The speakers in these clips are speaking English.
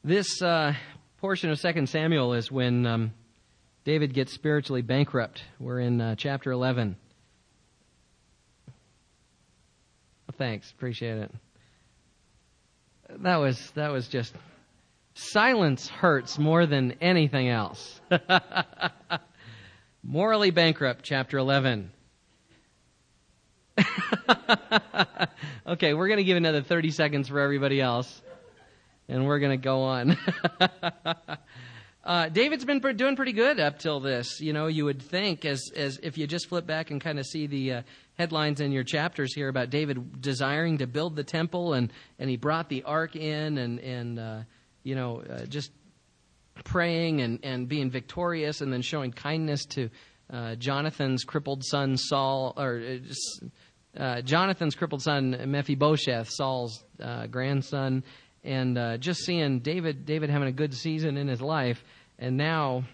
This portion of 2 Samuel is when David gets spiritually bankrupt. We're in chapter 11. Thanks, appreciate it. That was just... Silence hurts more than anything else. Morally bankrupt, chapter 11. Okay, we're going to give another 30 seconds for everybody else, and we're going to go on. David's been doing pretty good up till this. You know, you would think, as if you just flip back and kind of see the headlines in your chapters here about David desiring to build the temple, and he brought the ark in, and just praying and being victorious, and then showing kindness to Jonathan's crippled son Saul, Jonathan's crippled son Mephibosheth, Saul's grandson, and just seeing David having a good season in his life. And now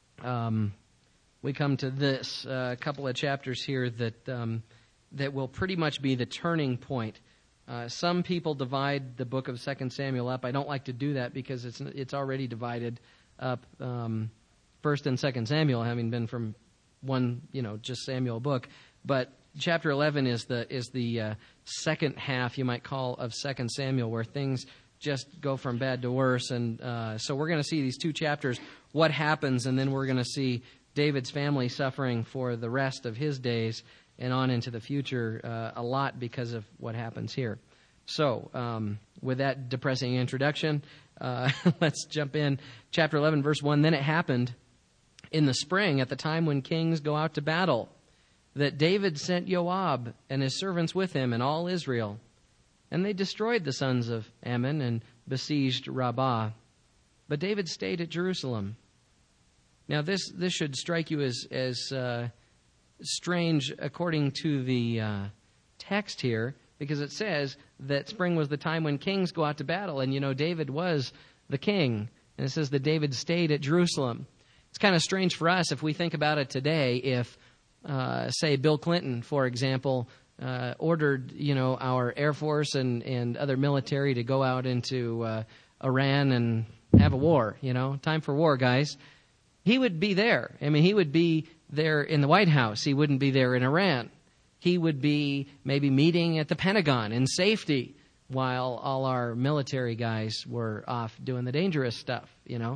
we come to this couple of chapters here that will pretty much be the turning point. Some people divide the book of 2 Samuel up. I don't like to do that because it's already divided up. 1st and 2nd Samuel having been from one, just Samuel book. But chapter 11 is the second half, you might call, of 2 Samuel, where things just go from bad to worse. And so we're going to see these two chapters, what happens, and then we're going to see David's family suffering for the rest of his days and on into the future a lot because of what happens here. So with that depressing introduction, let's jump in. Chapter 11, verse 1, Then it happened in the spring, at the time when kings go out to battle, that David sent Joab and his servants with him and all Israel. And they destroyed the sons of Ammon and besieged Rabbah. But David stayed at Jerusalem. Now this should strike you as strange according to the text here, because it says that spring was the time when kings go out to battle, and David was the king, and it says that David stayed at Jerusalem. It's kind of strange for us if we think about it today. If say Bill Clinton, for example, ordered our Air Force and other military to go out into Iran and have a war, time for war, guys. He would be there. I mean, he would be there in the White House. He wouldn't be there in Iran. He would be maybe meeting at the Pentagon in safety while all our military guys were off doing the dangerous stuff,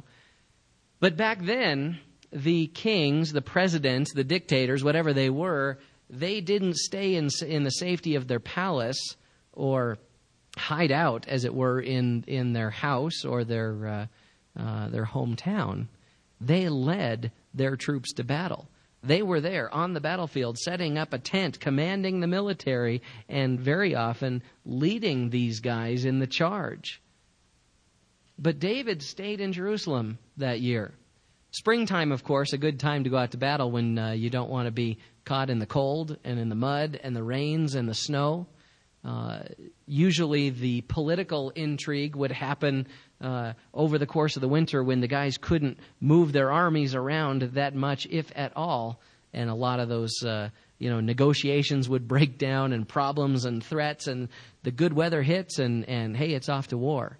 But back then, the kings, the presidents, the dictators, whatever they were, they didn't stay in the safety of their palace or hide out, as it were, in their house or their hometown. They led their troops to battle. They were there on the battlefield, setting up a tent, commanding the military, and very often leading these guys in the charge. But David stayed in Jerusalem that year. Springtime, of course, a good time to go out to battle when you don't want to be caught in the cold and in the mud and the rains and the snow. Usually the political intrigue would happen over the course of the winter when the guys couldn't move their armies around that much, if at all. And a lot of those negotiations would break down, and problems and threats, and the good weather hits, and hey, it's off to war.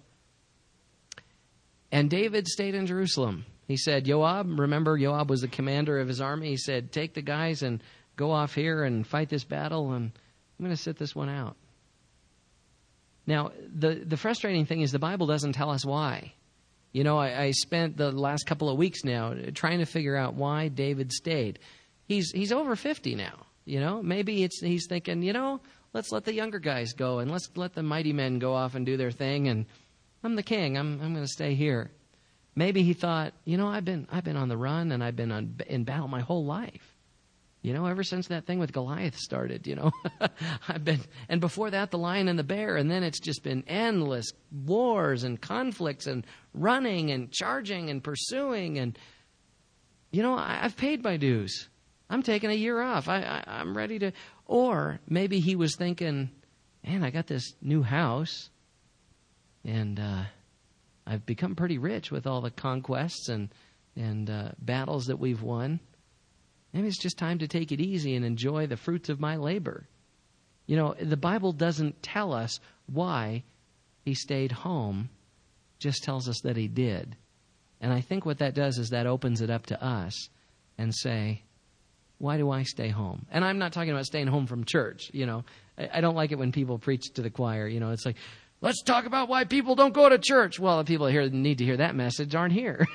And David stayed in Jerusalem. He said, Joab, remember Joab was the commander of his army. He said, take the guys and go off here and fight this battle, and I'm going to sit this one out. Now, the frustrating thing is the Bible doesn't tell us why. I spent the last couple of weeks now trying to figure out why David stayed. He's over 50 now, Maybe he's thinking, let's let the younger guys go, and let's let the mighty men go off and do their thing, and I'm the king. I'm going to stay here. Maybe he thought, I've been on the run, and I've been in battle my whole life. Ever since that thing with Goliath started, and before that, the lion and the bear, and then it's just been endless wars and conflicts and running and charging and pursuing, and, I've paid my dues. I'm taking a year off. I'm ready to, or maybe he was thinking, man, I got this new house, and I've become pretty rich with all the conquests and battles that we've won. Maybe it's just time to take it easy and enjoy the fruits of my labor. The Bible doesn't tell us why he stayed home just tells us that he did. And I think what that does is that opens it up to us and say, why do I stay home? And I'm not talking about staying home from church. I don't like it when people preach to the choir. It's like, let's talk about why people don't go to church. Well, the people here need to hear that message aren't here,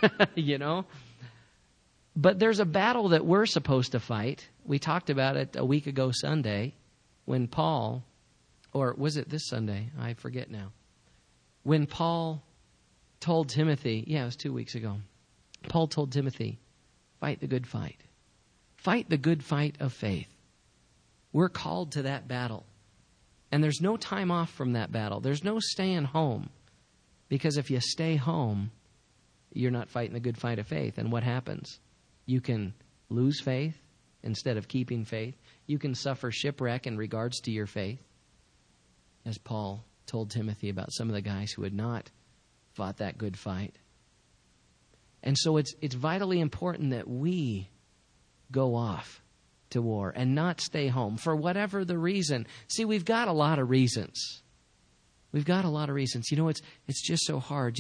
But there's a battle that we're supposed to fight. We talked about it a week ago Sunday when Paul, or was it this Sunday? I forget now. When Paul told Timothy, it was 2 weeks ago. Paul told Timothy, fight the good fight. Fight the good fight of faith. We're called to that battle. And there's no time off from that battle. There's no staying home. Because if you stay home, you're not fighting the good fight of faith. And what happens? You can lose faith instead of keeping faith. You can suffer shipwreck in regards to your faith. As Paul told Timothy about some of the guys who had not fought that good fight. And so it's vitally important that we go off to war and not stay home for whatever the reason. See, we've got a lot of reasons. We've got a lot of reasons. It's just so hard.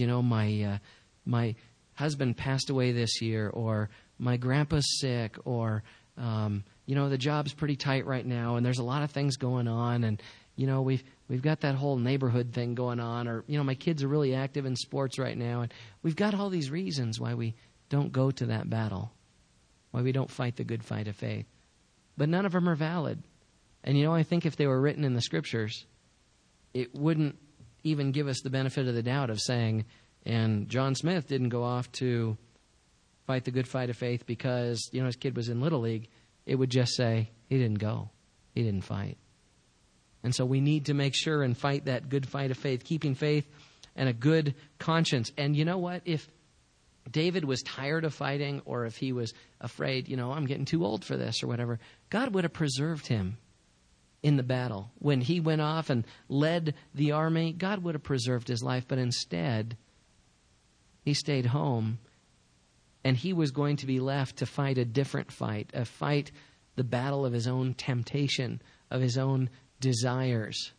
My husband passed away this year, or my grandpa's sick, or the job's pretty tight right now, and there's a lot of things going on, and we've got that whole neighborhood thing going on, or my kids are really active in sports right now, and we've got all these reasons why we don't go to that battle, why we don't fight the good fight of faith. But none of them are valid. And I think if they were written in the Scriptures, it wouldn't even give us the benefit of the doubt of saying, and John Smith didn't go off to fight the good fight of faith because, his kid was in Little League. It would just say, he didn't go. He didn't fight. And so we need to make sure and fight that good fight of faith, keeping faith and a good conscience. And you know what? If David was tired of fighting, or if he was afraid, I'm getting too old for this or whatever, God would have preserved him in the battle. When he went off and led the army, God would have preserved his life. But instead, he stayed home, and he was going to be left to fight a different fight, the battle of his own temptation, of his own desires.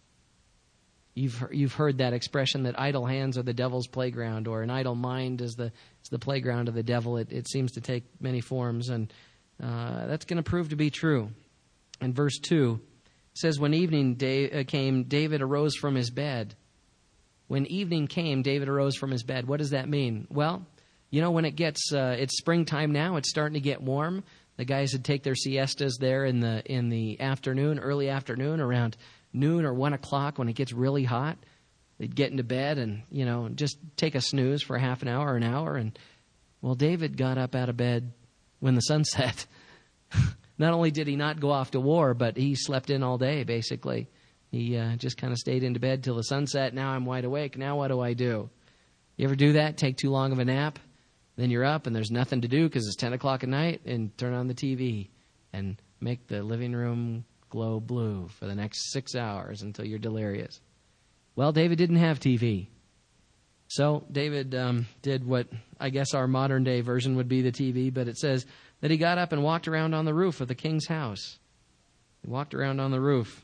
You've heard that expression that idle hands are the devil's playground, or an idle mind is the playground of the devil. It seems to take many forms, and that's going to prove to be true. In verse 2, it says, when evening came, David arose from his bed. When evening came, David arose from his bed. What does that mean? Well, when it gets, it's springtime now, it's starting to get warm. The guys would take their siestas there in the afternoon, early afternoon, around noon or 1 o'clock when it gets really hot. They'd get into bed and, just take a snooze for half an hour or an hour. And, well, David got up out of bed when the sun set. Not only did he not go off to war, but he slept in all day, basically. He just kind of stayed into bed till the sun set. Now I'm wide awake. Now what do I do? You ever do that? Take too long of a nap? Then you're up and there's nothing to do because it's 10 o'clock at night, and turn on the TV and make the living room glow blue for the next 6 hours until you're delirious. Well, David didn't have TV. So David did what I guess our modern day version would be the TV, but it says that he got up and walked around on the roof of the king's house. He walked around on the roof.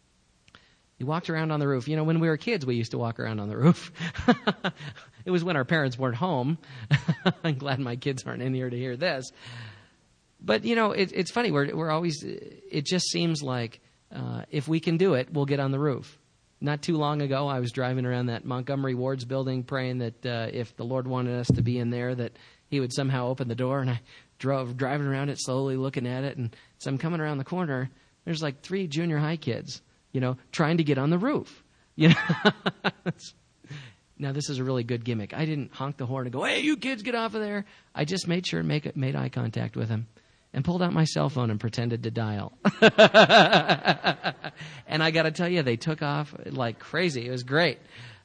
He walked around on the roof. When we were kids, we used to walk around on the roof. It was when our parents weren't home. I'm glad my kids aren't in here to hear this. But, it's funny. We're always, it just seems like if we can do it, we'll get on the roof. Not too long ago, I was driving around that Montgomery Ward's building praying that if the Lord wanted us to be in there, that he would somehow open the door. And I driving around it slowly, looking at it. And so I'm coming around the corner. There's like 3 junior high kids, trying to get on the roof. Now, this is a really good gimmick. I didn't honk the horn and go, hey, you kids, get off of there. I just made sure and made eye contact with him and pulled out my cell phone and pretended to dial. And I got to tell you, they took off like crazy. It was great.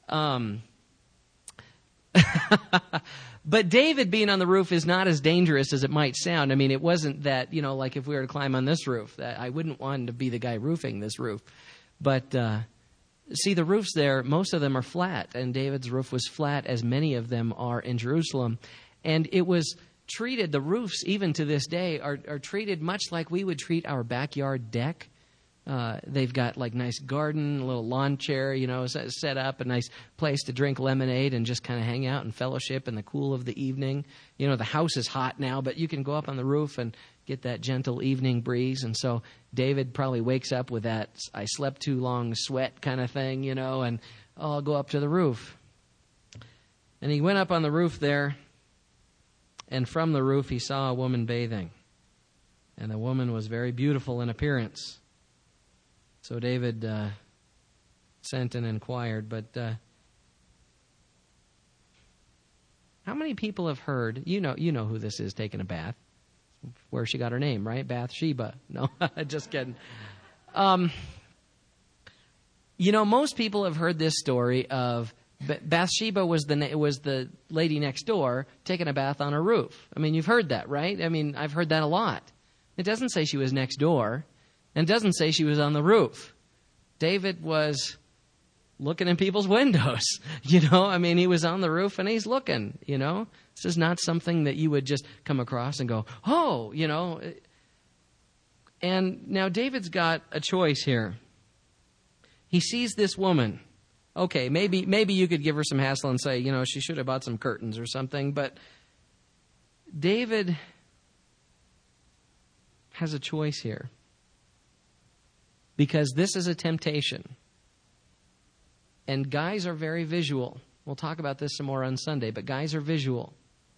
But David being on the roof is not as dangerous as it might sound. I mean, it wasn't that, like if we were to climb on this roof, that I wouldn't want to be the guy roofing this roof. But see, the roofs there, most of them are flat, and David's roof was flat, as many of them are in Jerusalem. And it was the roofs even to this day are treated much like we would treat our backyard deck. They've got like nice garden, a little lawn chair, set up, a nice place to drink lemonade and just kind of hang out and fellowship in the cool of the evening. The house is hot now, but you can go up on the roof and get that gentle evening breeze. And so David probably wakes up with that I slept too long sweat kind of thing, and I'll go up to the roof. And he went up on the roof there, and from the roof he saw a woman bathing. And the woman was very beautiful in appearance. So David sent and inquired, but how many people have heard, you know who this is taking a bath, where she got her name, right? Bathsheba. No, just kidding. Most people have heard this story of Bathsheba was the lady next door taking a bath on a roof. I mean, you've heard that, right? I mean, I've heard that a lot. It doesn't say she was next door. And it doesn't say she was on the roof. David was looking in people's windows, he was on the roof and he's looking, This is not something that you would just come across and go, oh, And now David's got a choice here. He sees this woman. Okay, maybe you could give her some hassle and say, she should have bought some curtains or something, but David has a choice here. Because this is a temptation. And guys are very visual. We'll talk about this some more on Sunday, but guys are visual.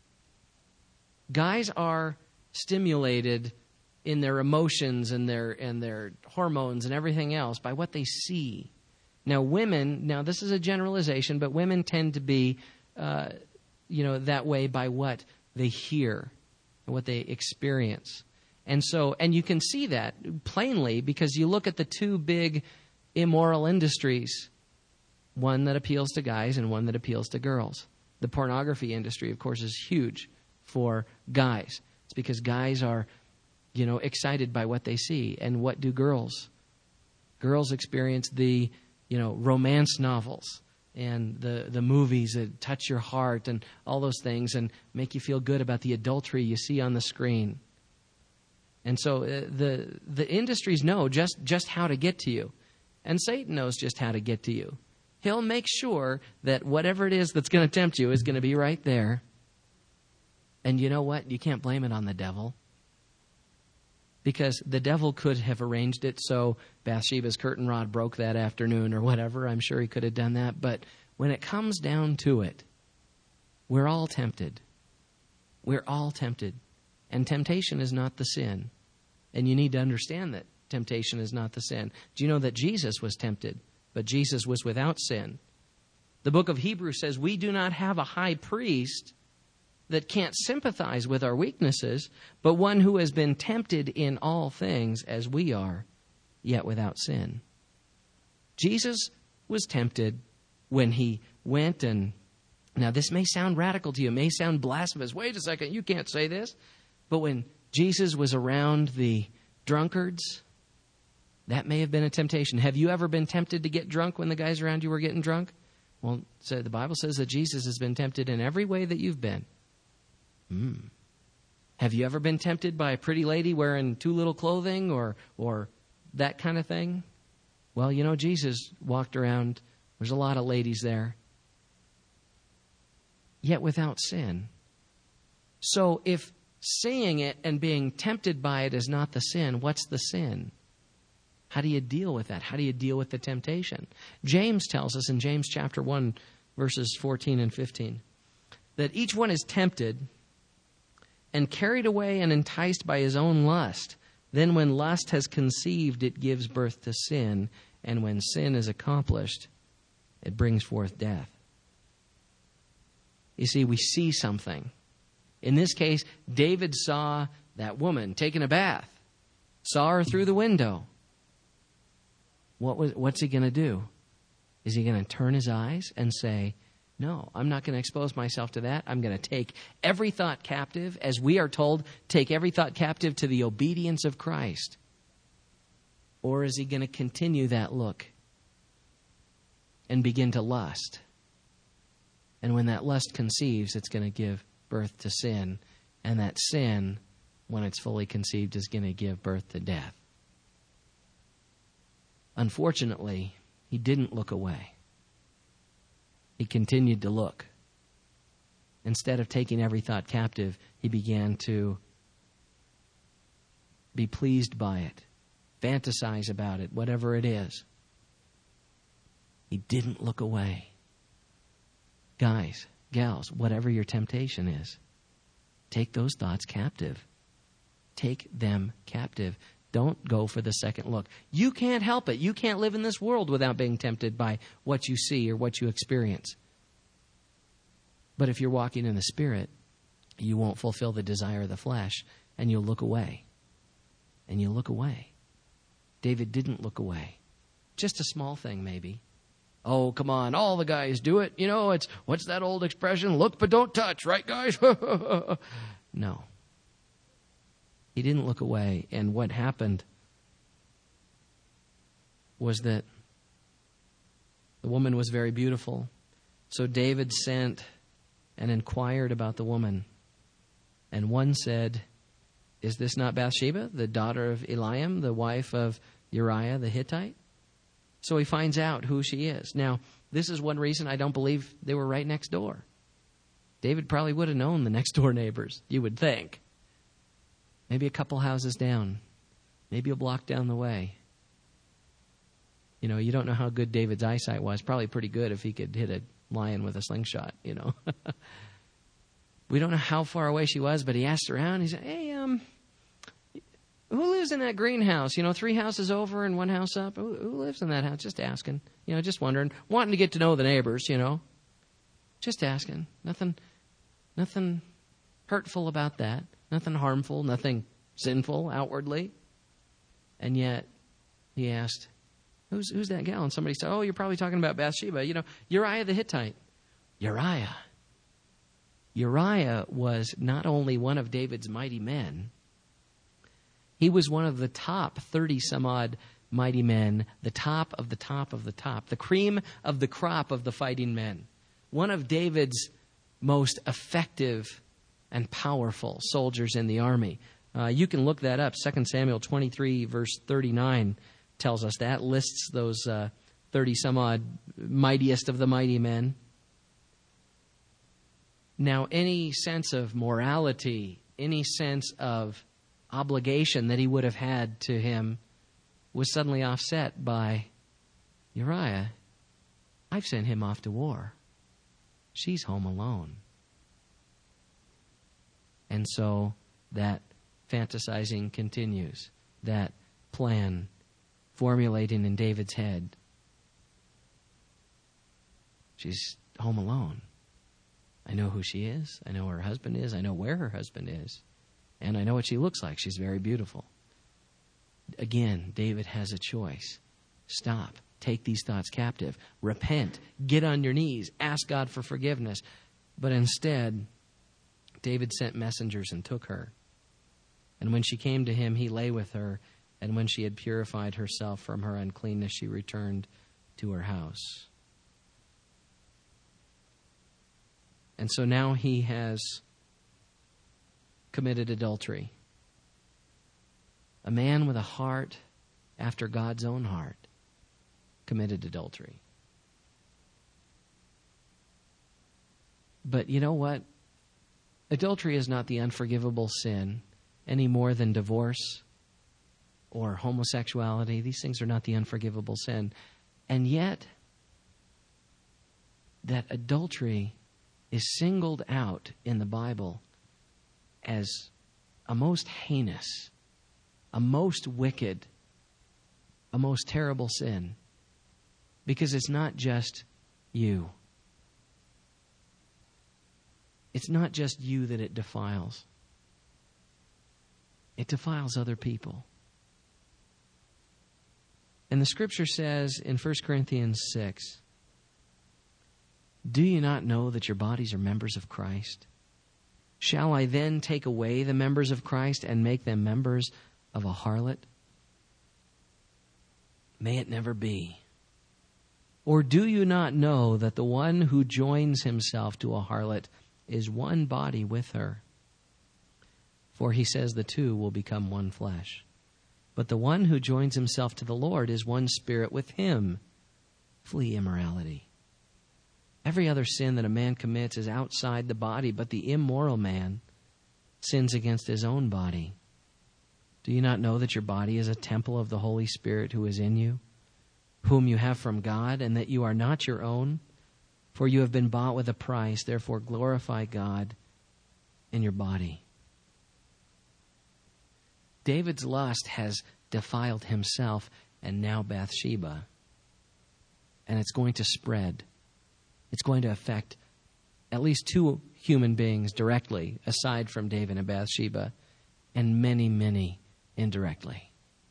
Guys are stimulated in their emotions and their hormones and everything else by what they see. Now this is a generalization, but women tend to be, that way by what they hear and what they experience. And you can see that plainly because you look at the two big immoral industries, one that appeals to guys and one that appeals to girls. The pornography industry, of course, is huge for guys. It's because guys are, excited by what they see. And what do girls? Girls experience the, romance novels and the movies that touch your heart and all those things and make you feel good about the adultery you see on the screen. And so the industries know just how to get to you. And Satan knows just how to get to you. He'll make sure that whatever it is that's going to tempt you is going to be right there. And you know what? You can't blame it on the devil. Because the devil could have arranged it so Bathsheba's curtain rod broke that afternoon or whatever. I'm sure he could have done that. But when it comes down to it, we're all tempted. We're all tempted. And temptation is not the sin. And you need to understand that temptation is not the sin. Do you know that Jesus was tempted, but Jesus was without sin? The book of Hebrews says we do not have a high priest that can't sympathize with our weaknesses, but one who has been tempted in all things as we are, yet without sin. Jesus was tempted when he went and... Now, this may sound radical to you. It may sound blasphemous. Wait a second, you can't say this. But when Jesus was around the drunkards, that may have been a temptation. Have you ever been tempted to get drunk when the guys around you were getting drunk? Well, so the Bible says that Jesus has been tempted in every way that you've been. Have you ever been tempted by a pretty lady wearing too little clothing or that kind of thing? Well, Jesus walked around. There's a lot of ladies there. Yet without sin. So if seeing it and being tempted by it is not the sin, what's the sin? How do you deal with that? How do you deal with the temptation? James tells us in James chapter 1, verses 14 and 15, that each one is tempted and carried away and enticed by his own lust. Then when lust has conceived, it gives birth to sin. And when sin is accomplished, it brings forth death. You see, we see something. In this case, David saw that woman taking a bath. Saw her through the window. What's he going to do? Is he going to turn his eyes and say, no, I'm not going to expose myself to that. I'm going to take every thought captive, as we are told, take every thought captive to the obedience of Christ. Or is he going to continue that look and begin to lust? And when that lust conceives, it's going to give birth to sin. And that sin, when it's fully conceived, is going to give birth to death. Unfortunately, he didn't look away. He continued to look. Instead of taking every thought captive, he began to be pleased by it, fantasize about it, whatever it is. He didn't look away. Guys, gals, whatever your temptation is, take those thoughts captive. Take them captive. Don't go for the second look. You can't help it. You can't live in this world without being tempted by what you see or what you experience. But if you're walking in the Spirit, you won't fulfill the desire of the flesh, and you'll look away. And you'll look away. David didn't look away. Just a small thing, maybe. Oh, come on, all the guys do it. You know, it's, what's that old expression? Look but don't touch, right, guys? No. He didn't look away. And what happened was that the woman was very beautiful. So David sent and inquired about the woman. And one said, is this not Bathsheba, the daughter of Eliam, the wife of Uriah the Hittite? So he finds out who she is. Now, this is one reason I don't believe they were right next door. David probably would have known the next door neighbors, you would think. Maybe a couple houses down. Maybe a block down the way. You know, you don't know how good David's eyesight was. Probably pretty good if he could hit a lion with a slingshot, you know. We don't know how far away she was, but he asked around. He said, hey, who lives in that greenhouse? You know, 3 houses over and 1 house up. Who lives in that house? Just asking. You know, just wondering. Wanting to get to know the neighbors, you know. Just asking. Nothing hurtful about that. Nothing harmful. Nothing sinful outwardly. And yet, he asked, who's that gal? And somebody said, oh, you're probably talking about Bathsheba. You know, Uriah the Hittite. Uriah was not only one of David's mighty men, he was one of the top 30-some-odd mighty men, the top of the top of the top, the cream of the crop of the fighting men. One of David's most effective and powerful soldiers in the army. You can look that up. 2 Samuel 23, verse 39 tells us that, lists those 30-some-odd mightiest of the mighty men. Now, any sense of morality, any sense of obligation that he would have had to him was suddenly offset by Uriah. I've sent him off to war. She's home alone. And so that fantasizing continues, that plan formulating in David's head. She's home alone. I know who she is. I know who her husband is. I know where her husband is. And I know what she looks like. She's very beautiful. Again, David has a choice. Stop. Take these thoughts captive. Repent. Get on your knees. Ask God for forgiveness. But instead, David sent messengers and took her. And when she came to him, he lay with her. And when she had purified herself from her uncleanness, she returned to her house. And so now he has committed adultery. A man with a heart after God's own heart committed adultery. But you know what? Adultery is not the unforgivable sin any more than divorce or homosexuality. These things are not the unforgivable sin. And yet, that adultery is singled out in the Bible as a most heinous, a most wicked, a most terrible sin. Because it's not just you. It's not just you that it defiles. It defiles other people. And the scripture says in 1 Corinthians 6, do you not know that your bodies are members of Christ? Shall I then take away the members of Christ and make them members of a harlot? May it never be. Or do you not know that the one who joins himself to a harlot is one body with her? For he says the two will become one flesh. But the one who joins himself to the Lord is one spirit with him. Flee immorality. Every other sin that a man commits is outside the body, but the immoral man sins against his own body. Do you not know that your body is a temple of the Holy Spirit who is in you, whom you have from God, and that you are not your own? For you have been bought with a price, therefore glorify God in your body. David's lust has defiled himself and now Bathsheba. And it's going to spread. It's going to affect at least two human beings directly, aside from David and Bathsheba, and many, many indirectly.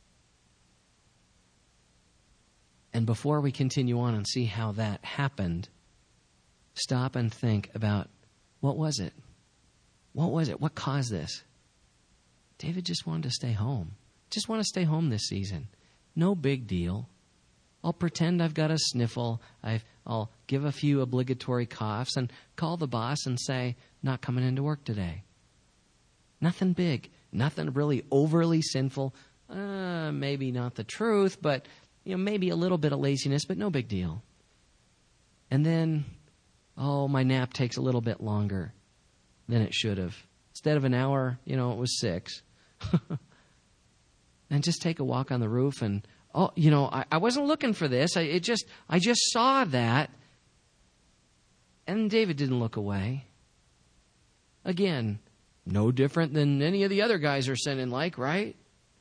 And before we continue on and see how that happened, stop and think about, what was it? What was it? What caused this? David just wanted to stay home. Just want to stay home this season. No big deal. I'll pretend I've got a sniffle. I'll give a few obligatory coughs and call the boss and say, not coming into work today. Nothing big. Nothing really overly sinful. Maybe not the truth, but maybe a little bit of laziness, but no big deal. And then, my nap takes a little bit longer than it should have. Instead of an hour, it was 6. And just take a walk on the roof and, I wasn't looking for this. I just saw that. And David didn't look away. Again, no different than any of the other guys are sinning like, right?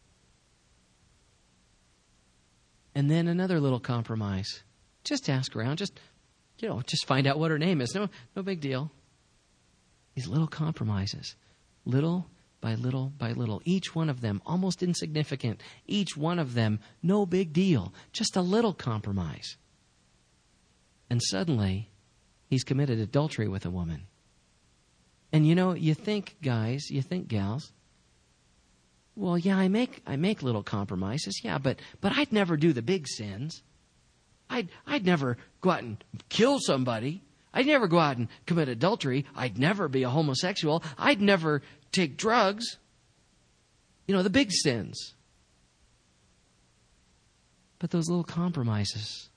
And then another little compromise. Just ask around. Just find out what her name is. No big deal. These little compromises. Little by little by little. Each one of them almost insignificant. Each one of them no big deal. Just a little compromise. And suddenly, he's committed adultery with a woman. And you think, guys, you think, gals, well, yeah, I make little compromises, yeah, but I'd never do the big sins. I'd never go out and kill somebody. I'd never go out and commit adultery. I'd never be a homosexual. I'd never take drugs. The big sins. But those little compromises,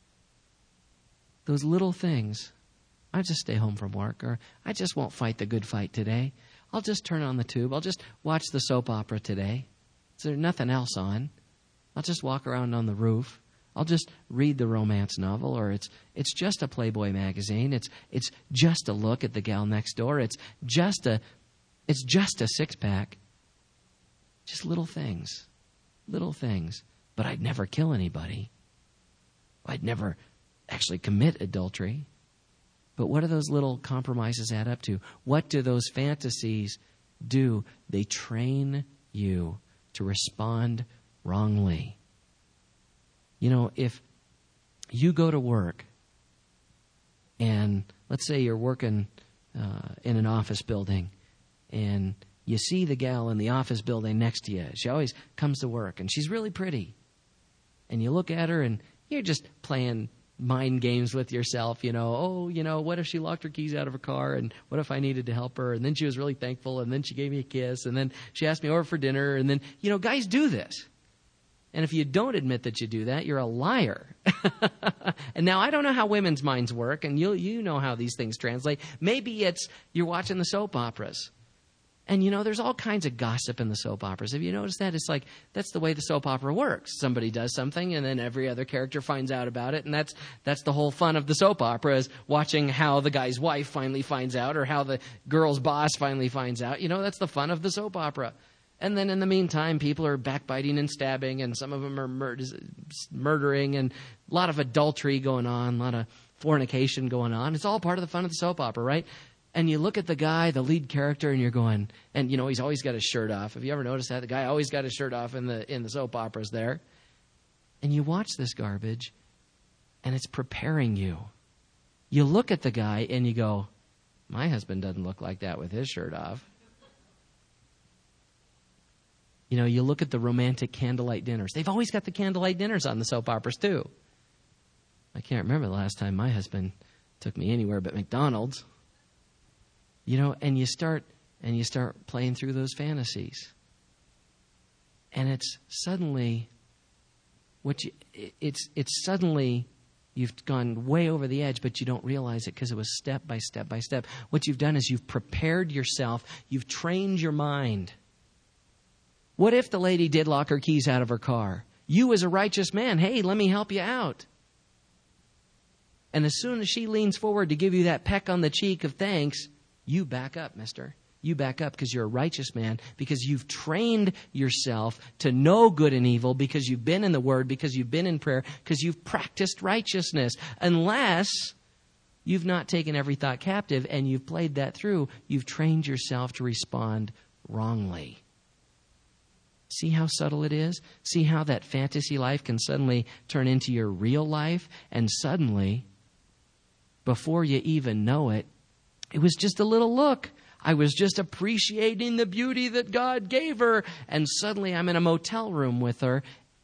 those little things, I just stay home from work, or I just won't fight the good fight today. I'll just turn on the tube. I'll just watch the soap opera today. Is there nothing else on? I'll just walk around on the roof. I'll just read the romance novel, or it's just a Playboy magazine. It's just a look at the gal next door. It's just a 6-pack. Just little things. But I'd never kill anybody. I'd never actually commit adultery. But what do those little compromises add up to? What do those fantasies do? They train you to respond wrongly. If you go to work and let's say you're working in an office building and you see the gal in the office building next to you. She always comes to work and she's really pretty. And you look at her and you're just playing mind games with yourself, what if she locked her keys out of her car, and what if I needed to help her, and then she was really thankful, and then she gave me a kiss, and then she asked me over for dinner, and then, guys do this. And if you don't admit that you do that, you're a liar. And now I don't know how women's minds work, and you know how these things translate. Maybe it's you're watching the soap operas. And, there's all kinds of gossip in the soap operas. Have you noticed that? It's like, that's the way the soap opera works. Somebody does something, and then every other character finds out about it. And that's the whole fun of the soap opera, is watching how the guy's wife finally finds out, or how the girl's boss finally finds out. That's the fun of the soap opera. And then in the meantime, people are backbiting and stabbing, and some of them are murdering, and a lot of adultery going on, a lot of fornication going on. It's all part of the fun of the soap opera, right? And you look at the guy, the lead character, and you're going, and he's always got his shirt off. Have you ever noticed that? The guy always got his shirt off in the soap operas there. And you watch this garbage, and it's preparing you. You look at the guy, and you go, my husband doesn't look like that with his shirt off. You look at the romantic candlelight dinners. They've always got the candlelight dinners on the soap operas, too. I can't remember the last time my husband took me anywhere but McDonald's. And you start playing through those fantasies. And it's suddenly, it's suddenly you've gone way over the edge, but you don't realize it because it was step by step by step. What you've done is you've prepared yourself. You've trained your mind. What if the lady did lock her keys out of her car? You as a righteous man, hey, let me help you out. And as soon as she leans forward to give you that peck on the cheek of thanks, you back up, mister. You back up because you're a righteous man, because you've trained yourself to know good and evil, because you've been in the Word, because you've been in prayer, because you've practiced righteousness. Unless you've not taken every thought captive and you've played that through, you've trained yourself to respond wrongly. See how subtle it is? See how that fantasy life can suddenly turn into your real life? And suddenly, before you even know it, it was just a little look. I was just appreciating the beauty that God gave her, and suddenly I'm in a motel room with her.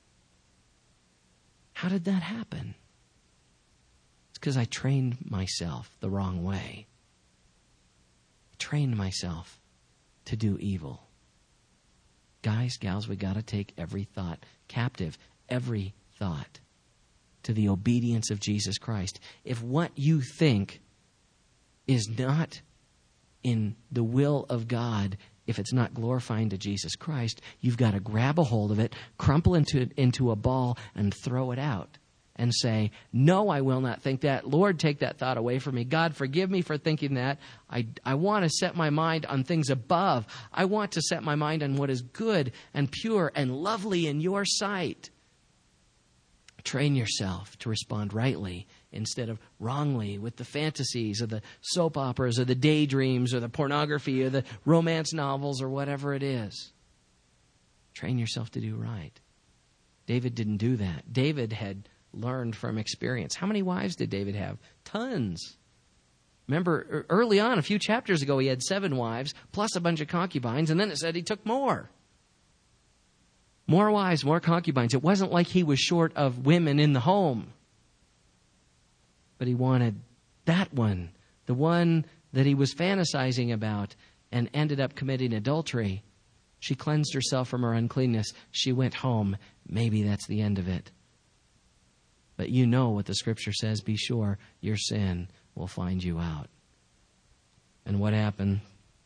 How did that happen? It's because I trained myself the wrong way. I trained myself to do evil. Guys, gals, we got to take every thought captive, every thought, to the obedience of Jesus Christ. If what you think is not in the will of God, if it's not glorifying to Jesus Christ, you've got to grab a hold of it, crumple into a ball, and throw it out. And say, no, I will not think that. Lord, take that thought away from me. God, forgive me for thinking that. I want to set my mind on things above. I want to set my mind on what is good and pure and lovely in your sight. Train yourself to respond rightly instead of wrongly with the fantasies or the soap operas or the daydreams or the pornography or the romance novels or whatever it is. Train yourself to do right. David didn't do that. David had learned from experience. How many wives did David have? Tons. Remember, early on, a few chapters ago, he had 7 wives plus a bunch of concubines, and then it said he took more. More wives, more concubines. It wasn't like he was short of women in the home. But he wanted that one, the one that he was fantasizing about, and ended up committing adultery. She cleansed herself from her uncleanness. She went home. Maybe that's the end of it. But you know what the Scripture says. Be sure your sin will find you out. And what happened?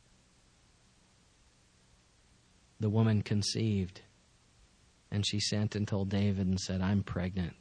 The woman conceived. And she sent and told David and said, I'm pregnant.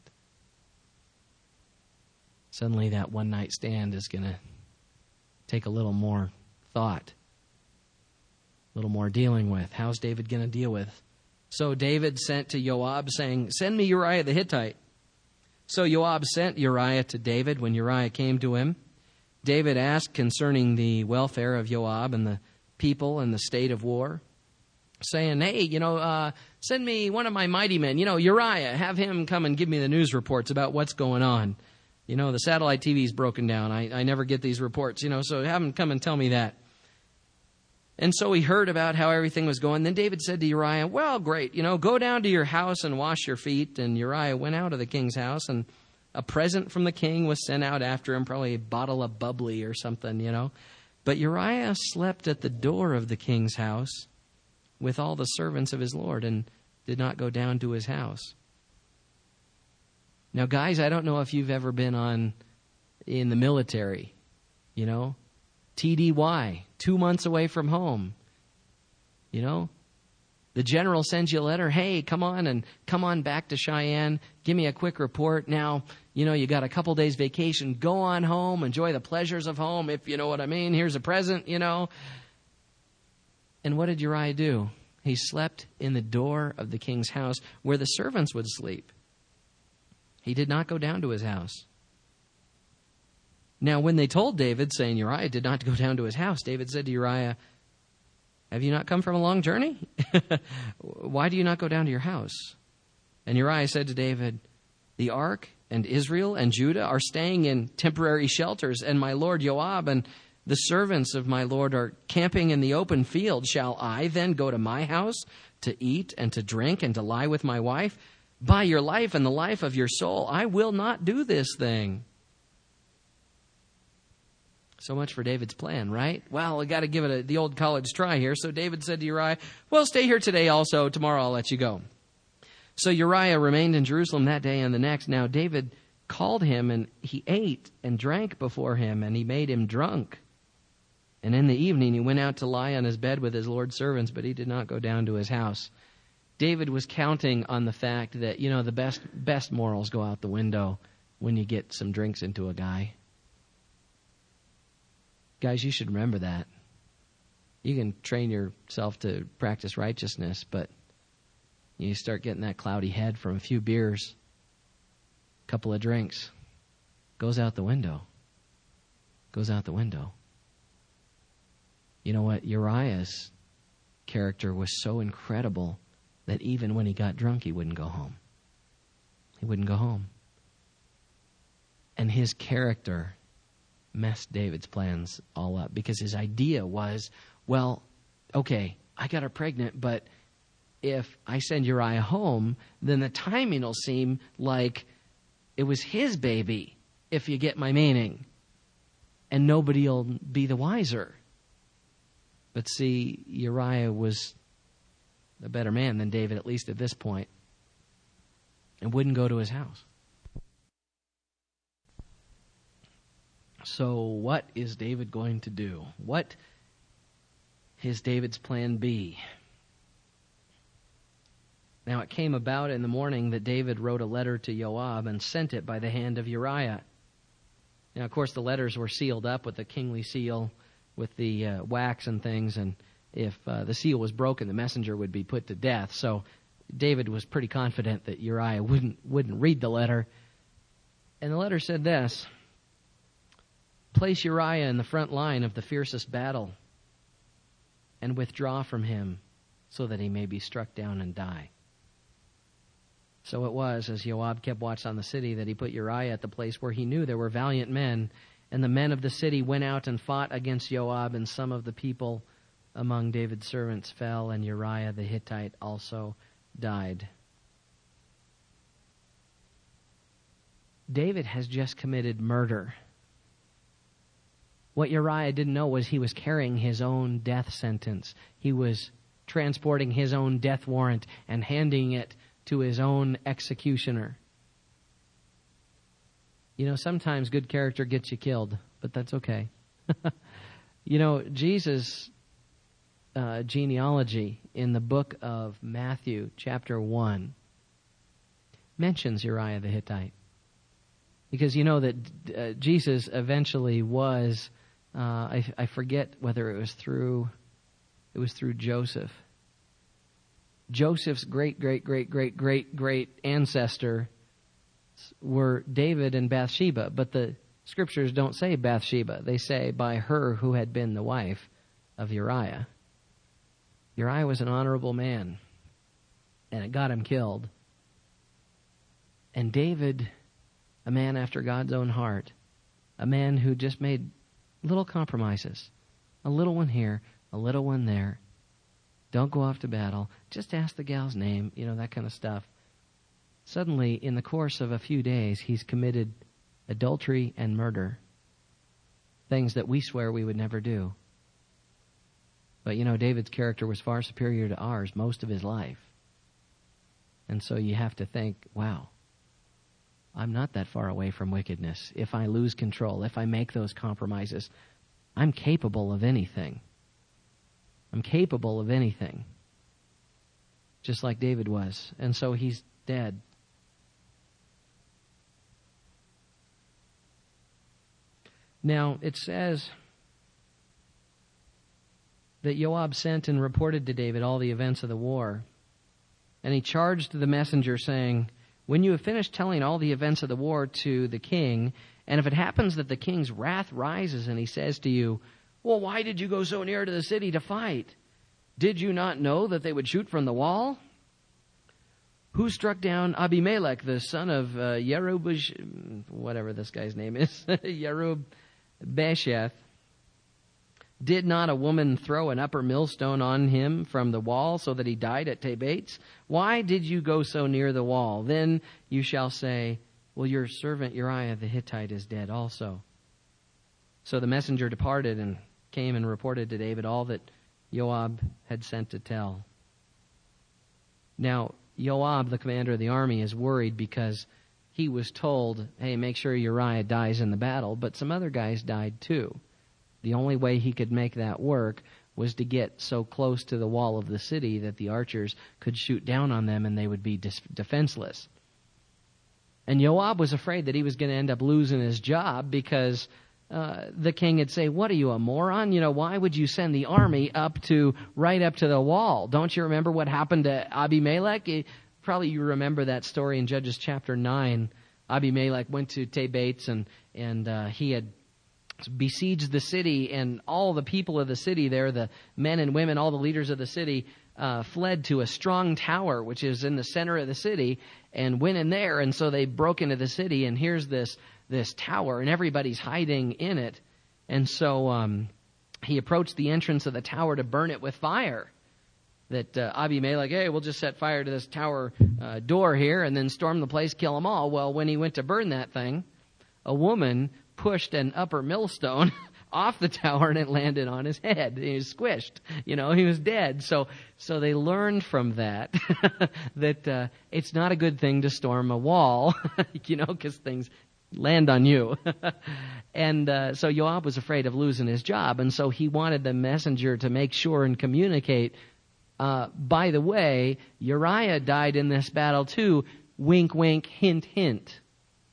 Suddenly that one night stand is going to take a little more thought, a little more dealing with. How's David going to deal with? So David sent to Joab saying, send me Uriah the Hittite. So Joab sent Uriah to David. When Uriah came to him, David asked concerning the welfare of Joab and the people and the state of war, saying, hey, send me one of my mighty men, Uriah, have him come and give me the news reports about what's going on. The satellite TV's broken down. I never get these reports, so have him come and tell me that. And so he heard about how everything was going. Then David said to Uriah, well, great, go down to your house and wash your feet. And Uriah went out of the king's house, and a present from the king was sent out after him, probably a bottle of bubbly or something, But Uriah slept at the door of the king's house with all the servants of his Lord, and did not go down to his house. Now, guys, I don't know if you've ever been in the military, TDY, 2 months away from home. The general sends you a letter, hey, come on back to Cheyenne, give me a quick report. Now, you got a couple days vacation, go on home, enjoy the pleasures of home, if you know what I mean. Here's a present, And what did Uriah do? He slept in the door of the king's house where the servants would sleep. He did not go down to his house. Now, when they told David, saying Uriah did not go down to his house, David said to Uriah, have you not come from a long journey? Why do you not go down to your house? And Uriah said to David, the ark and Israel and Judah are staying in temporary shelters, and my lord Joab and the servants of my lord are camping in the open field. Shall I then go to my house to eat and to drink and to lie with my wife? By your life and the life of your soul, I will not do this thing. So much for David's plan, right? Well, I got to give it the old college try here. So David said to Uriah, well, stay here today also. Tomorrow I'll let you go. So Uriah remained in Jerusalem that day and the next. Now David called him, and he ate and drank before him, and he made him drunk. And in the evening he went out to lie on his bed with his Lord's servants, but he did not go down to his house. David was counting on the fact that, the best morals go out the window when you get some drinks into a guy. Guys, you should remember that. You can train yourself to practice righteousness, but you start getting that cloudy head from a few beers, a couple of drinks, goes out the window. Goes out the window. You know what? Uriah's character was so incredible that even when he got drunk, he wouldn't go home. He wouldn't go home. And his character messed David's plans all up, because his idea was, well, okay, I got her pregnant, but if I send Uriah home, then the timing will seem like it was his baby, if you get my meaning, and nobody will be the wiser. But see, Uriah was a better man than David, at least at this point, and wouldn't go to his house. So what is David going to do? What is David's plan B? Now it came about in the morning that David wrote a letter to Joab and sent it by the hand of Uriah. Now, of course, the letters were sealed up with the kingly seal, with the wax and things, and if the seal was broken, the messenger would be put to death. So David was pretty confident that Uriah wouldn't read the letter. And the letter said this: place Uriah in the front line of the fiercest battle and withdraw from him so that he may be struck down and die. So it was, as Joab kept watch on the city, that he put Uriah at the place where he knew there were valiant men. And the men of the city went out and fought against Joab, and some of the people among David's servants fell, and Uriah the Hittite also died. David has just committed murder. What Uriah didn't know was he was carrying his own death sentence. He was transporting his own death warrant and handing it to his own executioner. Sometimes good character gets you killed, but that's okay. Jesus' genealogy in the book of Matthew, chapter 1, mentions Uriah the Hittite. Because you know that Jesus eventually was, I forget whether it was through Joseph. Joseph's great ancestor were David and Bathsheba, but the scriptures don't say Bathsheba. They say by her who had been the wife of Uriah. Uriah was an honorable man, and it got him killed. And David, a man after God's own heart, a man who just made little compromises, a little one here, a little one there. Don't go off to battle. Just ask the gal's name, that kind of stuff. Suddenly, in the course of a few days, he's committed adultery and murder. Things that we swear we would never do. But, David's character was far superior to ours most of his life. And so you have to think, wow, I'm not that far away from wickedness. If I lose control, if I make those compromises, I'm capable of anything. I'm capable of anything. Just like David was. And so he's dead. Now, it says that Joab sent and reported to David all the events of the war. And he charged the messenger, saying, when you have finished telling all the events of the war to the king, and if it happens that the king's wrath rises and he says to you, well, why did you go so near to the city to fight? Did you not know that they would shoot from the wall? Who struck down Abimelech, the son of whatever this guy's name is, Yerub-Besheth? Did not a woman throw an upper millstone on him from the wall so that he died at Tabates? Why did you go so near the wall? Then you shall say, well, your servant Uriah the Hittite is dead also. So the messenger departed and came and reported to David all that Joab had sent to tell. Now, Joab, the commander of the army, is worried because he was told, hey, make sure Uriah dies in the battle, but some other guys died too. The only way he could make that work was to get so close to the wall of the city that the archers could shoot down on them and they would be defenseless. And Joab was afraid that he was going to end up losing his job because the king would say, what are you, a moron? Why would you send the army right up to the wall? Don't you remember what happened to Abimelech? Probably you remember that story in Judges chapter 9. Abimelech went to Tebates and he had besieged the city, and all the people of the city there, the men and women, all the leaders of the city, fled to a strong tower, which is in the center of the city, and went in there. And so they broke into the city, and here's this tower, and everybody's hiding in it. And so he approached the entrance of the tower to burn it with fire. That Abimelech, hey, we'll just set fire to this tower door here and then storm the place, kill them all. Well, when he went to burn that thing, a woman pushed an upper millstone off the tower and it landed on his head. He was squished. He was dead. So they learned from that that it's not a good thing to storm a wall, because things land on you. And so Joab was afraid of losing his job, and so he wanted the messenger to make sure and communicate, by the way, Uriah died in this battle too. Wink, wink, hint, hint.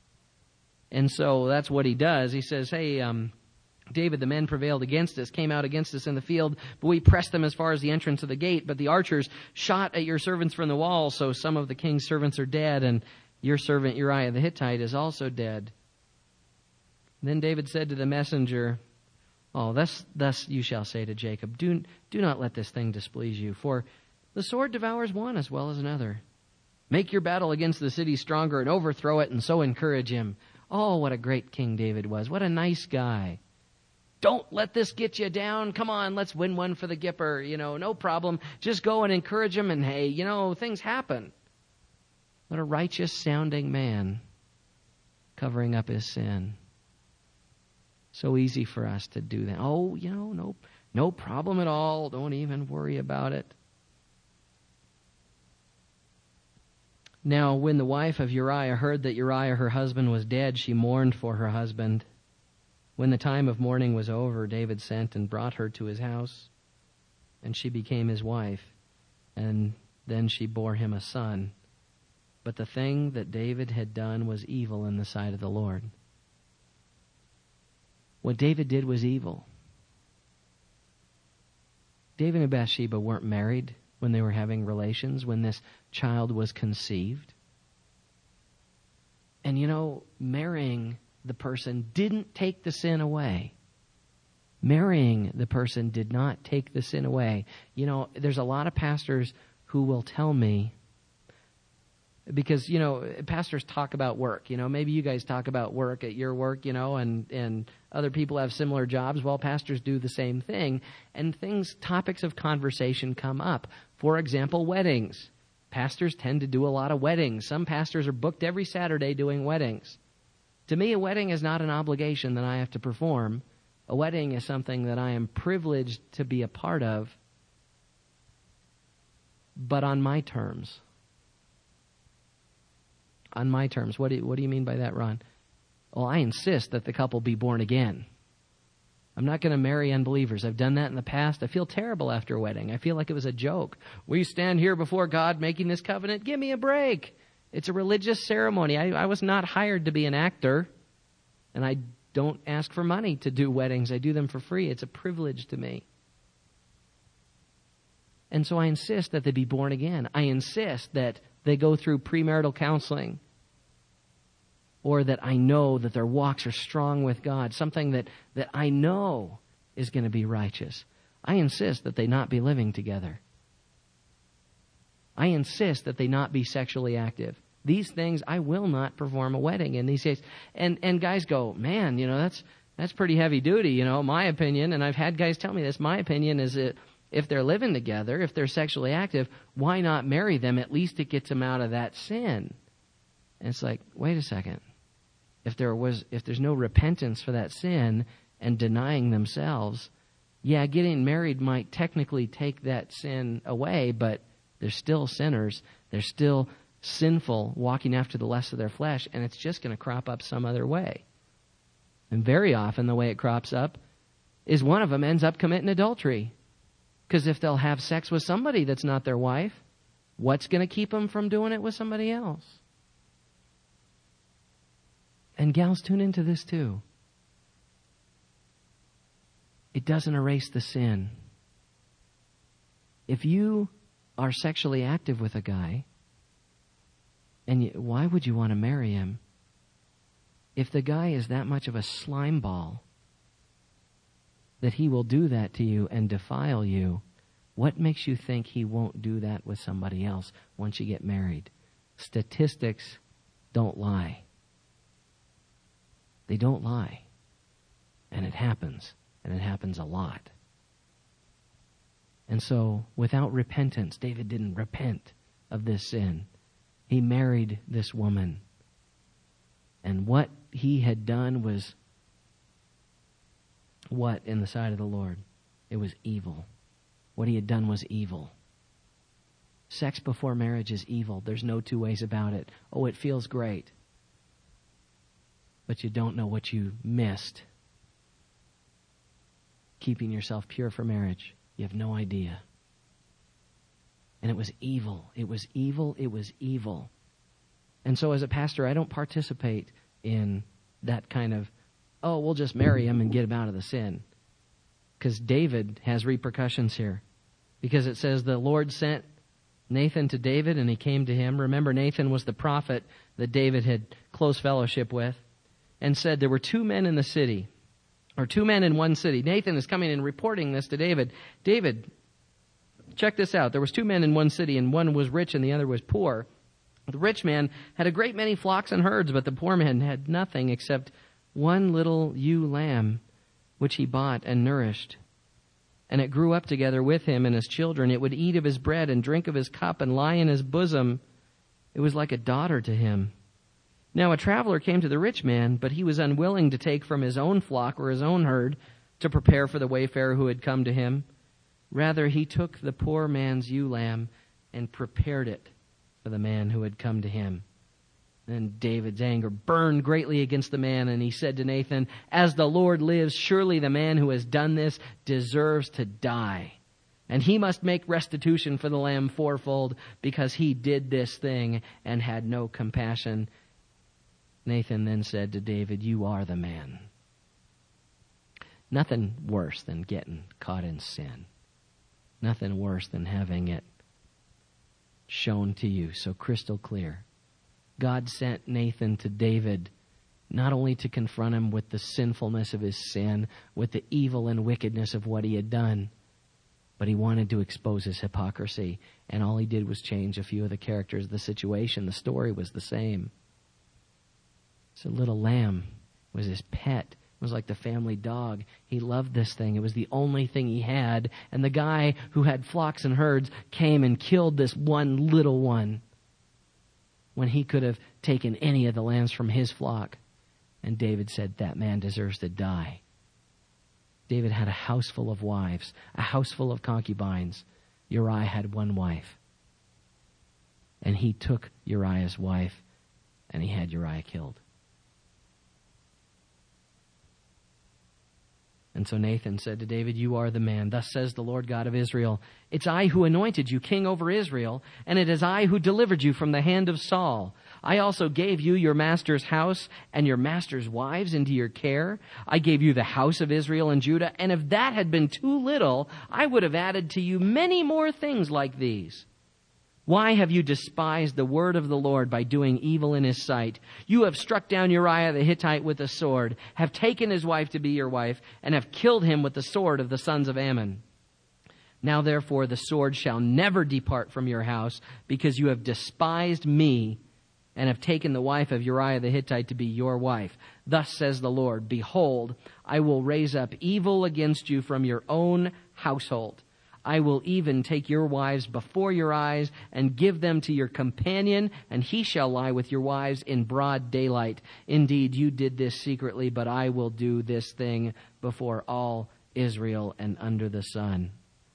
And so that's what he does. He says, hey, David, the men prevailed against us, came out against us in the field, but we pressed them as far as the entrance of the gate. But the archers shot at your servants from the wall, so some of the king's servants are dead, and your servant Uriah the Hittite is also dead. Then David said to the messenger, thus you shall say to Jacob, do not let this thing displease you, for the sword devours one as well as another. Make your battle against the city stronger and overthrow it, and so encourage him. Oh, what a great King David was. What a nice guy. Don't let this get you down. Come on, let's win one for the Gipper. No problem. Just go and encourage him, and hey, things happen. What a righteous sounding man covering up his sin. So easy for us to do that. Oh, no problem at all. Don't even worry about it. Now, when the wife of Uriah heard that Uriah, her husband, was dead, she mourned for her husband. When the time of mourning was over, David sent and brought her to his house, and she became his wife, and then she bore him a son. But the thing that David had done was evil in the sight of the Lord. What David did was evil. David and Bathsheba weren't married when they were having relations, when this child was conceived. And marrying the person didn't take the sin away. Marrying the person did not take the sin away. There's a lot of pastors who will tell me, because, pastors talk about work. Maybe you guys talk about work at your work, and other people have similar jobs. Well, pastors do the same thing. And topics of conversation come up. For example, weddings. Pastors tend to do a lot of weddings. Some pastors are booked every Saturday doing weddings. To me, a wedding is not an obligation that I have to perform. A wedding is something that I am privileged to be a part of, but on my terms. On my terms. What do you mean by that, Ron? Well, I insist that the couple be born again. I'm not going to marry unbelievers. I've done that in the past. I feel terrible after a wedding. I feel like it was a joke. We stand here before God making this covenant. Give me a break. It's a religious ceremony. I was not hired to be an actor, and I don't ask for money to do weddings. I do them for free. It's a privilege to me. And so I insist that they be born again. I insist that they go through premarital counseling, or that I know that their walks are strong with God, something that I know is going to be righteous. I insist that they not be living together. I insist that they not be sexually active. These things, I will not perform a wedding in these days. And guys go, man, that's pretty heavy duty, my opinion, and I've had guys tell me this, my opinion is that if they're living together, if they're sexually active, why not marry them? At least it gets them out of that sin. And it's like, wait a second. If there's no repentance for that sin, and denying themselves, yeah, getting married might technically take that sin away, but they're still sinners. They're still sinful, walking after the lusts of their flesh, and it's just going to crop up some other way. And very often the way it crops up is one of them ends up committing adultery. Because if they'll have sex with somebody that's not their wife, what's going to keep them from doing it with somebody else? And gals, tune into this too. It doesn't erase the sin. If you are sexually active with a guy, and why would you want to marry him? If the guy is that much of a slime ball that he will do that to you and defile you, what makes you think he won't do that with somebody else once you get married? Statistics don't lie. They don't lie. And it happens. And it happens a lot. And so, without repentance, David didn't repent of this sin. He married this woman. And what he had done was what in the sight of the Lord? It was evil. What he had done was evil. Sex before marriage is evil. There's no two ways about it. Oh, it feels great. But you don't know what you missed. Keeping yourself pure for marriage. You have no idea. And it was evil. It was evil. It was evil. And so as a pastor, I don't participate in that kind of, oh, we'll just marry him and get him out of the sin. Because David has repercussions here. Because it says the Lord sent Nathan to David and he came to him. Remember, Nathan was the prophet that David had close fellowship with. And said there were two men in the city. Or two men in one city. Nathan is coming and reporting this to David. David, check this out. There was two men in one city, and one was rich and the other was poor. The rich man had a great many flocks and herds, but the poor man had nothing except one little ewe lamb, which he bought and nourished. And it grew up together with him and his children. It would eat of his bread and drink of his cup and lie in his bosom. It was like a daughter to him. Now a traveler came to the rich man, but he was unwilling to take from his own flock or his own herd to prepare for the wayfarer who had come to him. Rather, he took the poor man's ewe lamb and prepared it for the man who had come to him. Then David's anger burned greatly against the man, and he said to Nathan, "As the Lord lives, surely the man who has done this deserves to die. And he must make restitution for the lamb fourfold, because he did this thing and had no compassion." Nathan then said to David, "You are the man." Nothing worse than getting caught in sin. Nothing worse than having it shown to you so crystal clear. God sent Nathan to David not only to confront him with the sinfulness of his sin, with the evil and wickedness of what he had done, but he wanted to expose his hypocrisy. And all he did was change a few of the characters of the situation. The story was the same. So little lamb was his pet. It was like the family dog. He loved this thing. It was the only thing he had. And the guy who had flocks and herds came and killed this one little one when he could have taken any of the lambs from his flock. And David said, that man deserves to die. David had a house full of wives, a house full of concubines. Uriah had one wife. And he took Uriah's wife, and he had Uriah killed. And so Nathan said to David, "You are the man. Thus says the Lord God of Israel, it's I who anointed you king over Israel, and it is I who delivered you from the hand of Saul. I also gave you your master's house and your master's wives into your care. I gave you the house of Israel and Judah, and if that had been too little, I would have added to you many more things like these. Why have you despised the word of the Lord by doing evil in his sight? You have struck down Uriah the Hittite with a sword, have taken his wife to be your wife, and have killed him with the sword of the sons of Ammon. Now therefore the sword shall never depart from your house, because you have despised me, and have taken the wife of Uriah the Hittite to be your wife. Thus says the Lord, behold, I will raise up evil against you from your own household. I will even take your wives before your eyes and give them to your companion, and he shall lie with your wives in broad daylight. Indeed, you did this secretly, but I will do this thing before all Israel and under the sun.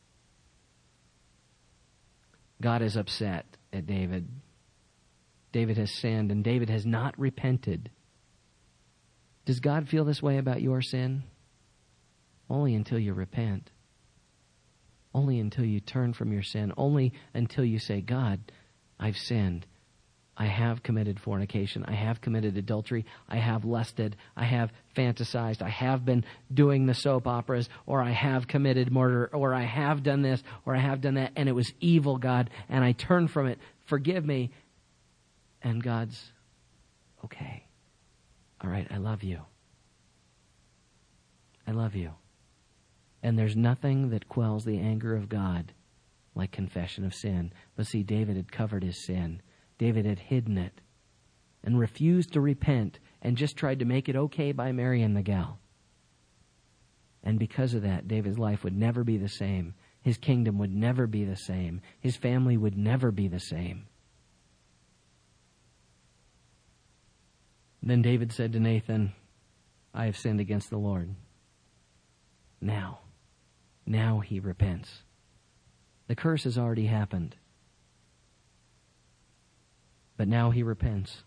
God is upset at David. David has sinned, and David has not repented. Does God feel this way about your sin? Only until you repent. Only until you turn from your sin. Only until you say, God, I've sinned. I have committed fornication. I have committed adultery. I have lusted. I have fantasized. I have been doing the soap operas, or I have committed murder, or I have done this, or I have done that, and it was evil, God, and I turn from it. Forgive me. And God's, okay. All right, I love you. I love you. And there's nothing that quells the anger of God like confession of sin. But see, David had covered his sin. David had hidden it and refused to repent and just tried to make it okay by marrying the gal. And because of that, David's life would never be the same. His kingdom would never be the same. His family would never be the same. Then David said to Nathan, I have sinned against the Lord. Now he repents. The curse has already happened. But now he repents.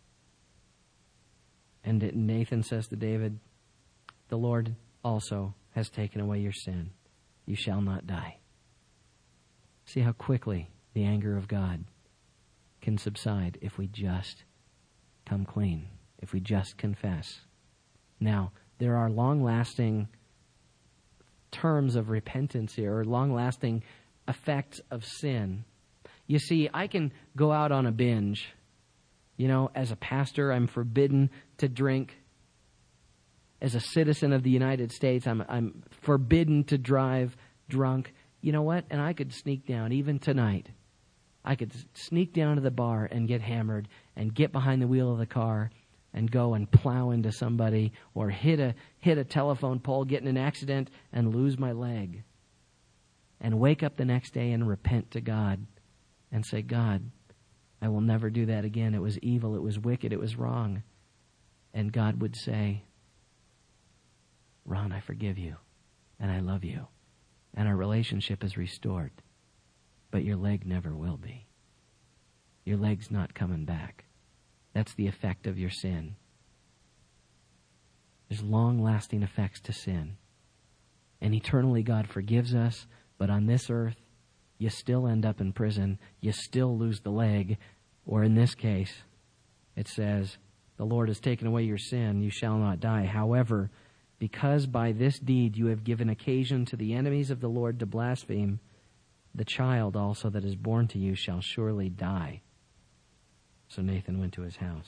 And Nathan says to David, the Lord also has taken away your sin. You shall not die. See how quickly the anger of God can subside if we just come clean, if we just confess. Now, there are long-lasting terms of repentance here, or long-lasting effects of sin. You see, I can go out on a binge. You know, as a pastor, I'm forbidden to drink. As a citizen of the United States, I'm forbidden to drive drunk. You know what? And I could sneak down, even tonight. I could sneak down to the bar and get hammered and get behind the wheel of the car and go and plow into somebody or hit a telephone pole, get in an accident, and lose my leg. And wake up the next day and repent to God and say, God, I will never do that again. It was evil, it was wicked, it was wrong. And God would say, Ron, I forgive you, and I love you, and our relationship is restored. But your leg never will be. Your leg's not coming back. That's the effect of your sin. There's long-lasting effects to sin. And eternally God forgives us, but on this earth, you still end up in prison. You still lose the leg. Or in this case, it says, the Lord has taken away your sin, you shall not die. However, because by this deed you have given occasion to the enemies of the Lord to blaspheme, the child also that is born to you shall surely die. So Nathan went to his house.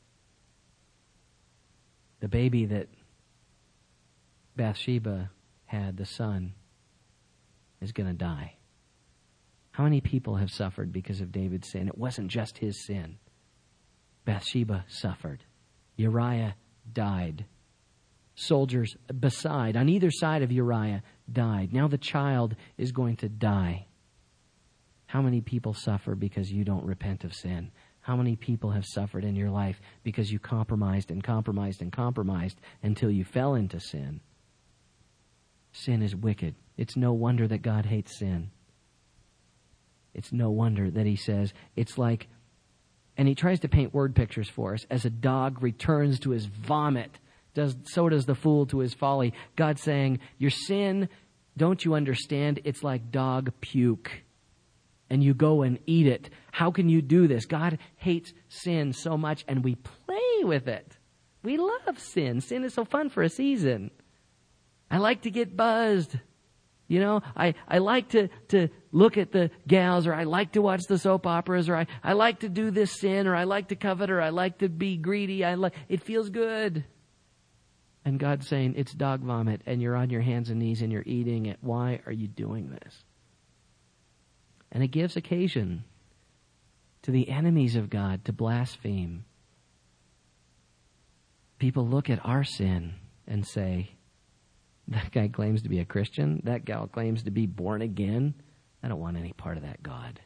The baby that Bathsheba had, the son, is going to die. How many people have suffered because of David's sin? It wasn't just his sin. Bathsheba suffered. Uriah died. Soldiers on either side of Uriah died. Now the child is going to die. How many people suffer because you don't repent of sin? How many people have suffered in your life because you compromised and compromised and compromised until you fell into sin? Sin is wicked. It's no wonder that God hates sin. It's no wonder that he says, it's like, and he tries to paint word pictures for us, as a dog returns to his vomit, so does the fool to his folly. God's saying, your sin, don't you understand? It's like dog puke. And you go and eat it. How can you do this? God hates sin so much, and we play with it. We love sin. Sin is so fun for a season. I like to get buzzed. You know, I like to look at the gals, or I like to watch the soap operas, or I like to do this sin, or I like to covet, or I like to be greedy. It feels good. And God's saying, it's dog vomit, and you're on your hands and knees and you're eating it. Why are you doing this? And it gives occasion to the enemies of God to blaspheme. People look at our sin and say, That guy claims to be a Christian. That gal claims to be born again. I don't want any part of that God.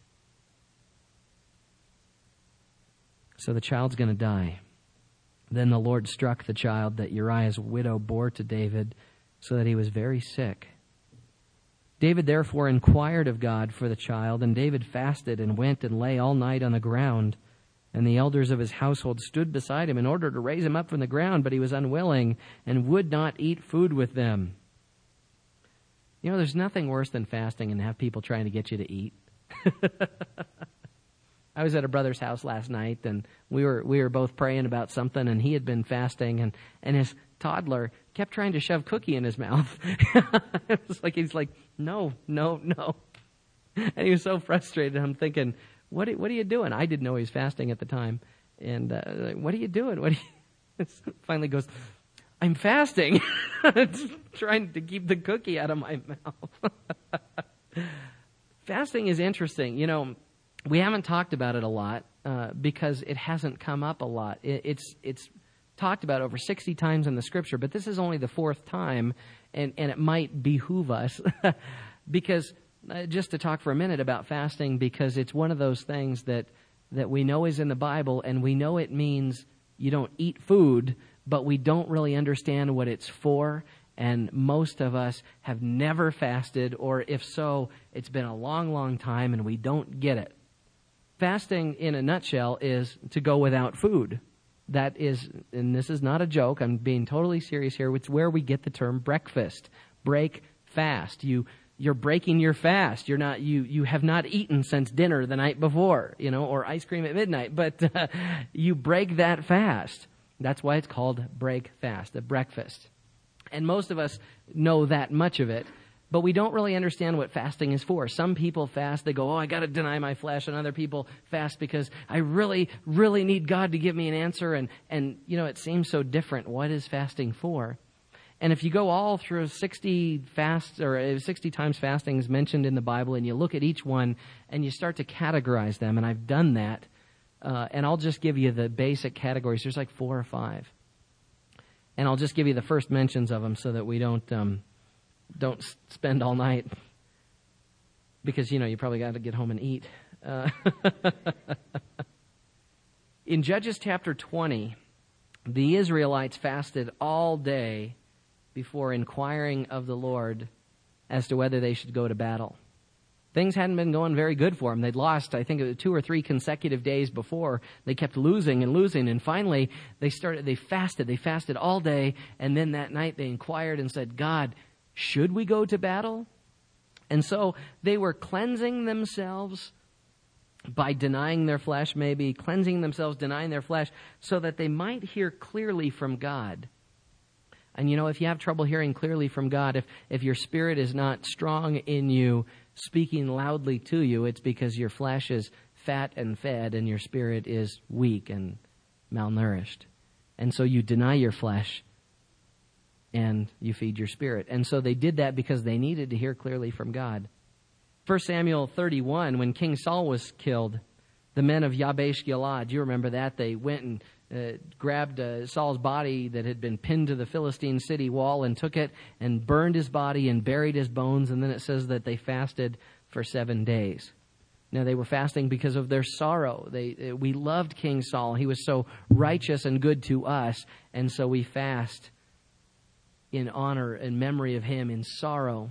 So the child's going to die. Then the Lord struck the child that Uriah's widow bore to David, so that he was very sick. David therefore inquired of God for the child, and David fasted and went and lay all night on the ground. And the elders of his household stood beside him in order to raise him up from the ground, but he was unwilling and would not eat food with them. You know, there's nothing worse than fasting and have people trying to get you to eat. I was at a brother's house last night, and we were both praying about something, and he had been fasting, and his toddler kept trying to shove cookie in his mouth. It was like he's like, no. And he was so frustrated. I'm thinking, what are you doing? I didn't know he was fasting at the time. And what are you doing? Finally goes, I'm fasting. Trying to keep the cookie out of my mouth. Fasting is interesting. You know, we haven't talked about it a lot because it hasn't come up a lot. It's talked about over 60 times in the Scripture, but this is only the fourth time, and it might behoove us because just to talk for a minute about fasting, because it's one of those things that we know is in the Bible, and we know it means you don't eat food, but we don't really understand what it's for, and most of us have never fasted, or if so, it's been a long, long time, and we don't get it. Fasting, in a nutshell, is to go without food. That is, and this is not a joke, I'm being totally serious here, it's where we get the term breakfast. Break fast. You're breaking your fast. You have not eaten since dinner the night before, or ice cream at midnight, but you break that fast. That's why it's called break fast, a breakfast. And most of us know that much of it, but we don't really understand what fasting is for. Some people fast, they go, I got to deny my flesh, and other people fast because I really, really need God to give me an answer, and it seems so different. What is fasting for? And if you go all through 60 times fasting is mentioned in the Bible, and you look at each one and you start to categorize them, and I've done that, and I'll just give you the basic categories. There's like 4 or 5. And I'll just give you the first mentions of them so that we don't spend all night, because, you probably got to get home and eat. In Judges chapter 20, the Israelites fasted all day before inquiring of the Lord as to whether they should go to battle. Things hadn't been going very good for them. They'd lost, I think, 2 or 3 consecutive days before. They kept losing, and finally they fasted. They fasted all day, and then that night they inquired and said, God, should we go to battle? And so they were cleansing themselves by denying their flesh, denying their flesh, so that they might hear clearly from God. And if you have trouble hearing clearly from God, if your spirit is not strong in you, speaking loudly to you, it's because your flesh is fat and fed and your spirit is weak and malnourished. And so you deny your flesh and you feed your spirit. And so they did that because they needed to hear clearly from God. 1 Samuel 31, when King Saul was killed, the men of Yabesh Gilead, do you remember that? They went and grabbed Saul's body that had been pinned to the Philistine city wall and took it and burned his body and buried his bones. And then it says that they fasted for 7 days. Now, they were fasting because of their sorrow. We loved King Saul. He was so righteous and good to us. And so we fast in honor and memory of him, in sorrow.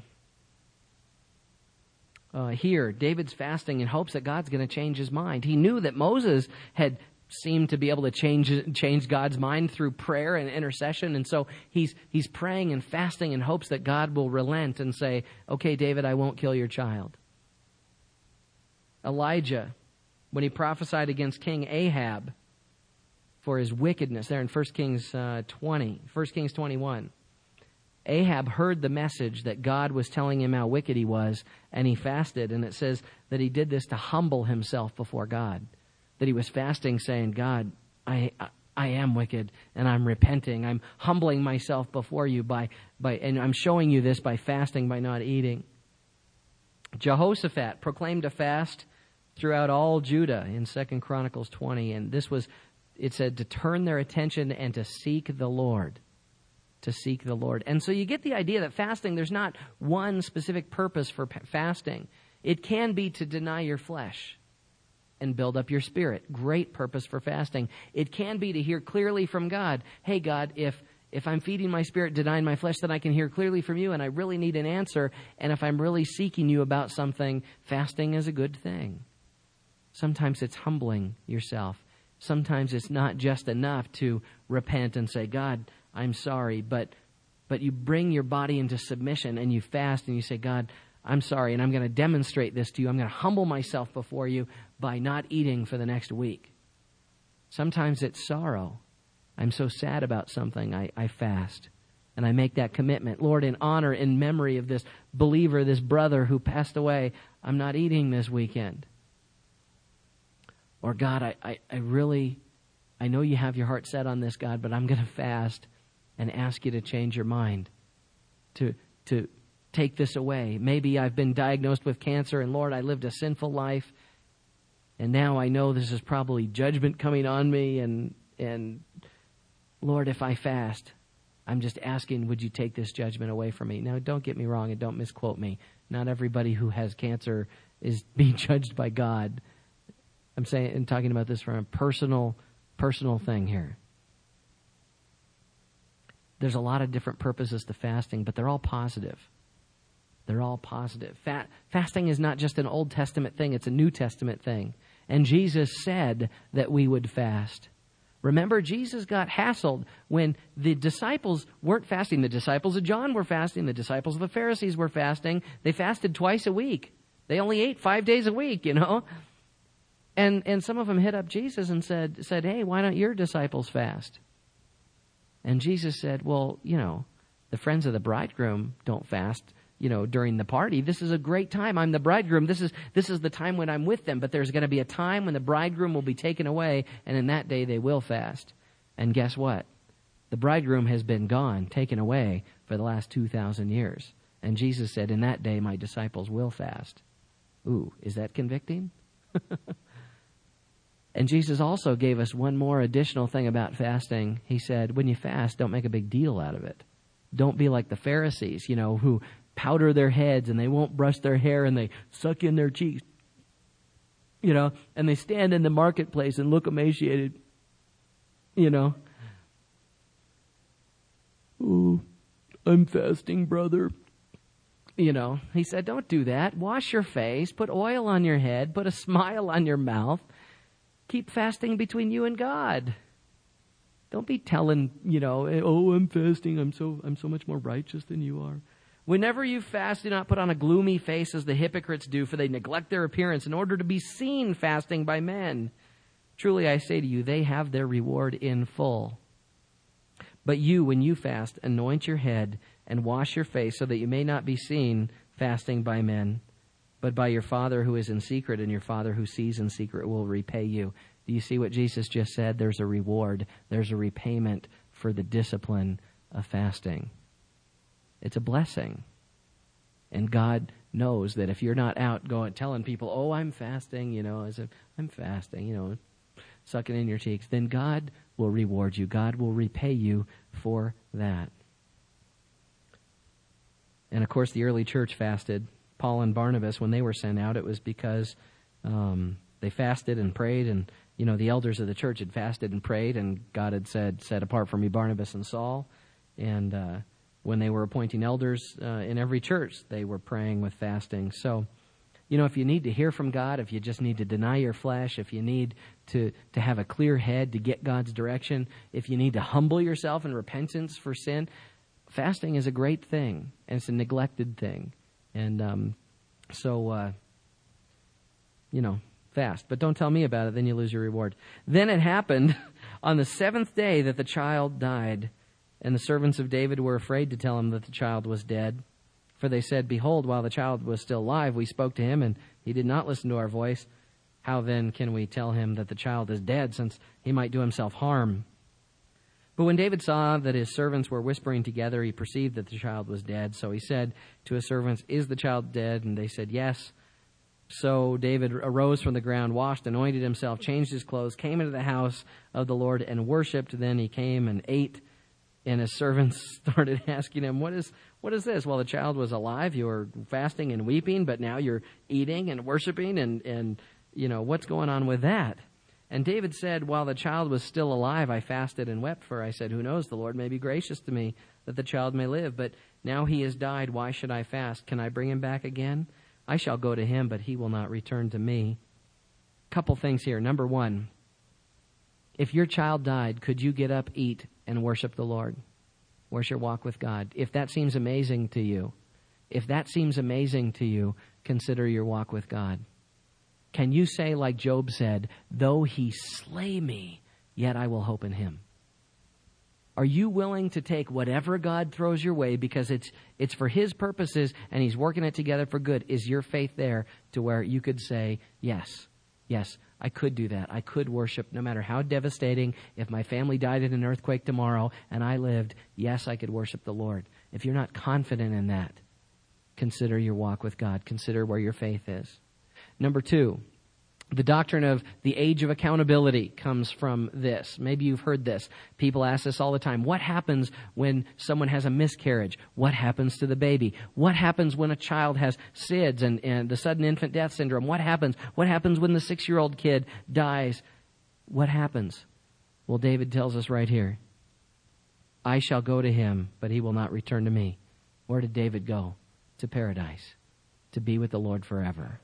Here, David's fasting in hopes that God's going to change his mind. He knew that Moses had seemed to be able to change God's mind through prayer and intercession, and so he's praying and fasting in hopes that God will relent and say, okay, David, I won't kill your child. Elijah, when he prophesied against King Ahab for his wickedness, there in 1 Kings 21, Ahab heard the message that God was telling him how wicked he was, and he fasted, and it says that he did this to humble himself before God. That he was fasting, saying, God, I am wicked, and I'm repenting. I'm humbling myself before you and I'm showing you this by fasting, by not eating. Jehoshaphat proclaimed a fast throughout all Judah in 2 Chronicles 20, and it said to turn their attention and to seek the Lord. to seek the Lord. And so you get the idea that fasting, there's not one specific purpose for fasting. It can be to deny your flesh and build up your spirit. Great purpose for fasting. It can be to hear clearly from God. Hey, God, if I'm feeding my spirit, denying my flesh, then I can hear clearly from you, and I really need an answer. And if I'm really seeking you about something, fasting is a good thing. Sometimes it's humbling yourself. Sometimes it's not just enough to repent and say, God, I'm sorry, but you bring your body into submission and you fast and you say, God, I'm sorry, and I'm going to demonstrate this to you. I'm going to humble myself before you by not eating for the next week. Sometimes it's sorrow. I'm so sad about something, I fast. And I make that commitment. Lord, in honor, in memory of this believer, this brother who passed away, I'm not eating this weekend. Or God, I know you have your heart set on this, God, but I'm going to fast and ask you to change your mind, to take this away. Maybe I've been diagnosed with cancer, and Lord, I lived a sinful life, and now I know this is probably judgment coming on me, and Lord, if I fast, I'm just asking, would you take this judgment away from me? Now, don't get me wrong and don't misquote me. Not everybody who has cancer is being judged by God. I'm saying and talking about this from a personal thing here. There's a lot of different purposes to fasting, but they're all positive. They're all positive. Fasting is not just an Old Testament thing, it's a New Testament thing. And Jesus said that we would fast. Remember, Jesus got hassled when the disciples weren't fasting. The disciples of John were fasting. The disciples of the Pharisees were fasting. They fasted twice a week. They only ate 5 days a week, And some of them hit up Jesus and said, hey, why don't your disciples fast? And Jesus said, well, the friends of the bridegroom don't fast, during the party. This is a great time. I'm the bridegroom. This is the time when I'm with them. But there's going to be a time when the bridegroom will be taken away, and in that day they will fast. And guess what? The bridegroom has been gone, taken away for the last 2,000 years. And Jesus said, in that day my disciples will fast. Ooh, is that convicting? And Jesus also gave us one more additional thing about fasting. He said, when you fast, don't make a big deal out of it. Don't be like the Pharisees, who powder their heads and they won't brush their hair and they suck in their cheeks, and they stand in the marketplace and look emaciated, Oh, I'm fasting, brother. He said, don't do that. Wash your face, put oil on your head, put a smile on your mouth. Keep fasting between you and God. Don't be telling, oh, I'm fasting. I'm so much more righteous than you are. Whenever you fast, do not put on a gloomy face as the hypocrites do, for they neglect their appearance in order to be seen fasting by men. Truly, I say to you, they have their reward in full. But you, when you fast, anoint your head and wash your face so that you may not be seen fasting by men, but by your Father who is in secret, and your Father who sees in secret will repay you. Do you see what Jesus just said? There's a reward. There's a repayment for the discipline of fasting. It's a blessing. And God knows that if you're not out going telling people, oh, I'm fasting, as if I'm fasting, sucking in your cheeks, then God will reward you. God will repay you for that. And of course, the early church fasted. Paul and Barnabas, when they were sent out, it was because they fasted and prayed, and the elders of the church had fasted and prayed, and God had said, set apart for me Barnabas and Saul. And when they were appointing elders in every church, they were praying with fasting. So, if you need to hear from God, if you just need to deny your flesh, if you need to have a clear head to get God's direction, if you need to humble yourself in repentance for sin, fasting is a great thing, and it's a neglected thing. And fast. But don't tell me about it, then you lose your reward. Then it happened on the 7th day that the child died, and the servants of David were afraid to tell him that the child was dead. For they said, behold, while the child was still alive, we spoke to him, and he did not listen to our voice. How then can we tell him that the child is dead, since he might do himself harm? But when David saw that his servants were whispering together, he perceived that the child was dead. So he said to his servants, is the child dead? And they said, yes. So David arose from the ground, washed, anointed himself, changed his clothes, came into the house of the Lord and worshipped. Then he came and ate And his servants started asking him, what is this? Well, the child was alive. You were fasting and weeping, but now you're eating and worshiping, and what's going on with that? And David said, while the child was still alive, I fasted and wept, for I said, who knows, the Lord may be gracious to me that the child may live. But now he has died. Why should I fast? Can I bring him back again? I shall go to him, but he will not return to me. Couple things here. Number one, if your child died, could you get up, eat, and worship the Lord? Where's your walk with God? If that seems amazing to you, consider your walk with God. Can you say, like Job said, though he slay me, yet I will hope in him? Are you willing to take whatever God throws your way because it's for his purposes and he's working it together for good? Is your faith there to where you could say, yes, I could do that. I could worship no matter how devastating. If my family died in an earthquake tomorrow and I lived, yes, I could worship the Lord. If you're not confident in that, consider your walk with God. Consider where your faith is. Number two, the doctrine of the age of accountability comes from this. Maybe you've heard this. People ask this all the time. What happens when someone has a miscarriage? What happens to the baby? What happens when a child has SIDS and the sudden infant death syndrome? What happens? What happens when the 6-year-old kid dies? What happens? Well, David tells us right here, I shall go to him, but he will not return to me. Where did David go? To paradise, to be with the Lord forever.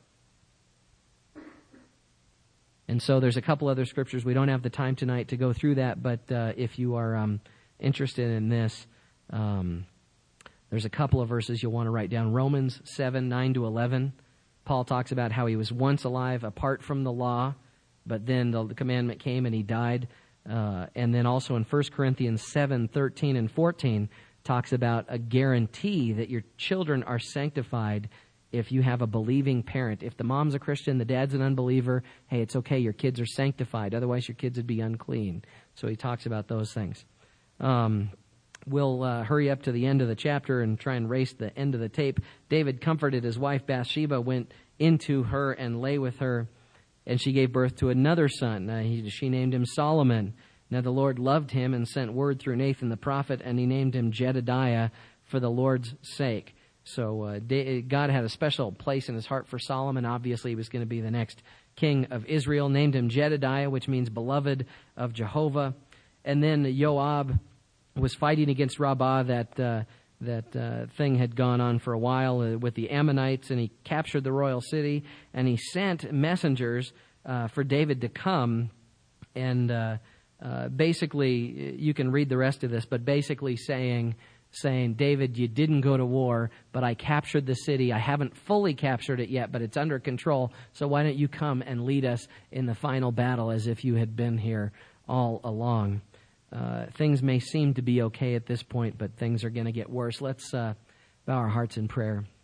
And so there's a couple other scriptures. We don't have the time tonight to go through that, but if you are interested in this, there's a couple of verses you'll want to write down. Romans 7:9-11. Paul talks about how he was once alive apart from the law, but then the commandment came and he died. And then also in 1 Corinthians 7:13 and 14 talks about a guarantee that your children are sanctified if you have a believing parent. If the mom's a Christian, the dad's an unbeliever, hey, it's okay, your kids are sanctified. Otherwise, your kids would be unclean. So he talks about those things. We'll hurry up to the end of the chapter and try and race the end of the tape. David comforted his wife Bathsheba, went into her and lay with her, and she gave birth to another son. She named him Solomon. Now the Lord loved him and sent word through Nathan the prophet, and he named him Jedediah for the Lord's sake. So God had a special place in his heart for Solomon. Obviously, he was going to be the next king of Israel. Named him Jedediah, which means beloved of Jehovah. And then Joab was fighting against Rabbah. That thing had gone on for a while with the Ammonites, and he captured the royal city. And he sent messengers for David to come. And basically, you can read the rest of this, but basically saying, David, you didn't go to war, but I captured the city. I haven't fully captured it yet, but it's under control. So why don't you come and lead us in the final battle as if you had been here all along? Things may seem to be okay at this point, but things are going to get worse. Let's bow our hearts in prayer.